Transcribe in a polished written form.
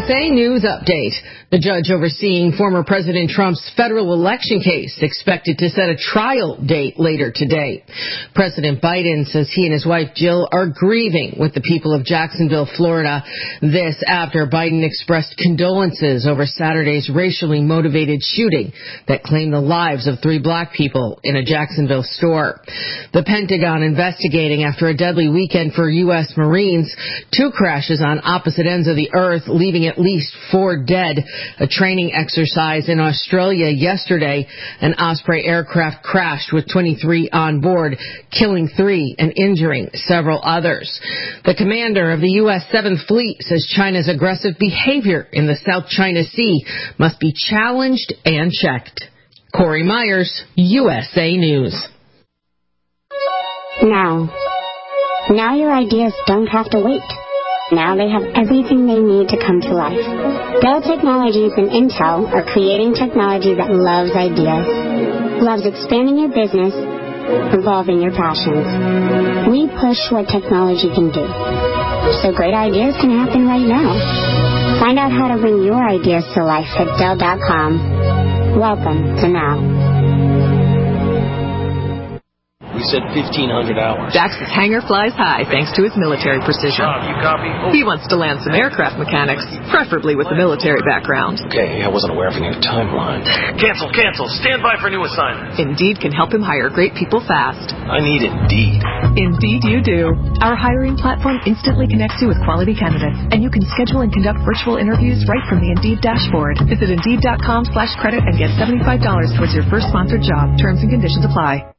USA News Update. The judge overseeing former President Trump's federal election case expected to set a trial date later today. President Biden says he and his wife Jill are grieving with the people of Jacksonville, Florida. This after Biden expressed condolences over Saturday's racially motivated shooting that claimed the lives of 3 black people in a Jacksonville store. The Pentagon investigating after a deadly weekend for U.S. Marines. 2 crashes on opposite ends of the earth, leaving at least 4 dead. A training exercise in Australia yesterday. An Osprey aircraft crashed with 23 on board, killing 3 and injuring several others. The commander of the U.S. 7th Fleet says China's aggressive behavior in the South China Sea must be challenged and checked. Corey Myers, USA News. Now your ideas don't have to wait. Now they have everything they need to come to life. Dell Technologies and Intel are creating technology that loves ideas, loves expanding your business, evolving your passions. We push what technology can do, so great ideas can happen right now. Find out how to bring your ideas to life at Dell.com. Welcome to Now. We said 1,500 hours. Dax's hangar flies high thanks to his military precision. Rob, you copy? Oh. He wants to land some aircraft mechanics, preferably with a military background. Okay, I wasn't aware of any timeline. Cancel. Stand by for new assignment. Indeed can help him hire great people fast. I need Indeed. Indeed you do. Our hiring platform instantly connects you with quality candidates, and you can schedule and conduct virtual interviews right from the Indeed dashboard. Visit Indeed.com/credit and get $75 towards your first sponsored job. Terms and conditions apply.